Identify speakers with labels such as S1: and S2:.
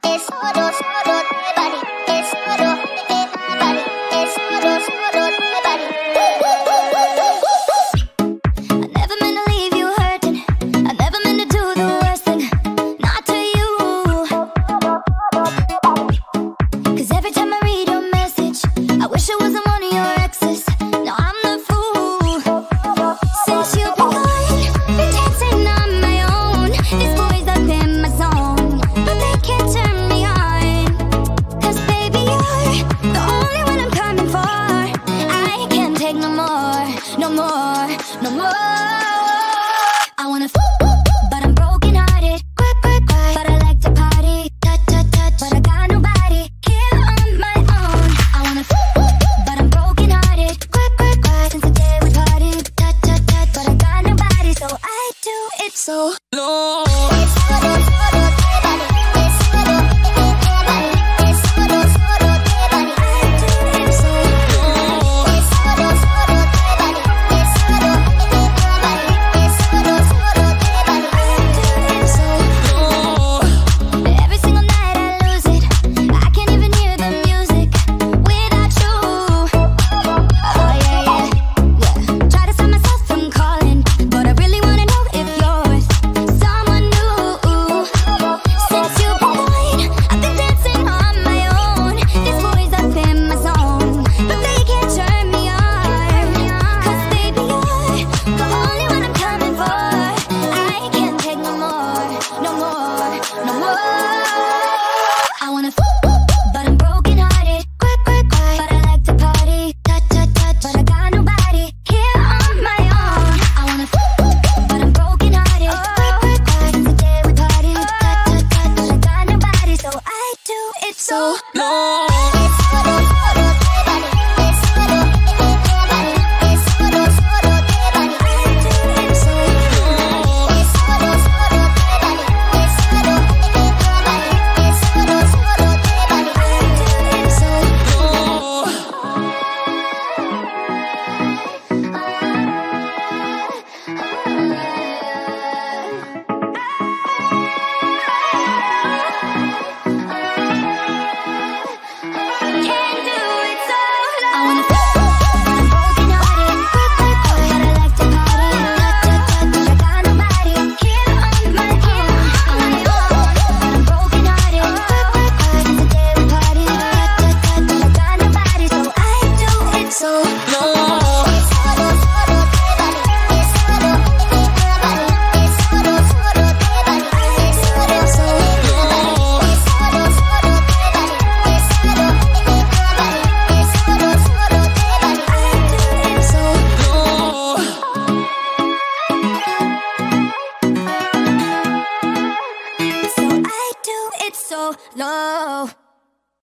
S1: es solo, solo de body, es solo de body, es solo, solo de body. I never meant to leave you hurting. I never meant to do the worst thing, not to you. 'Cause every time I read your message, I wish it wasn't one of your exes. No, I'm the fool. Since you've been gone, been dancing on my own. These boys up in my zone, but they can't turn me on. 'Cause baby, you're the only one I'm coming for. I can't take no more, no more, no more. I wanna but I'm broken hearted. But I like to party, but I got nobody here on my own. I wanna but I'm broken hearted. Since the day we parted, but I got nobody, so I do it so low. Every single night I lose it. I can't even hear the music without you. Oh yeah, yeah, yeah. Try to stop myself from calling, but I really wanna know if you're with someone new. Since you've been gone, I've been dancing on my own. These boys up in my zone, but they can't turn me on. 'Cause baby, you're the only one I'm coming for. I can't take no more, no more, no more. I wanna but I'm broken hearted. But I like to party, but I got nobody here on my own. I wanna but I'm broken hearted. Since the day we parted, but I got nobody, so I do it so low. So low.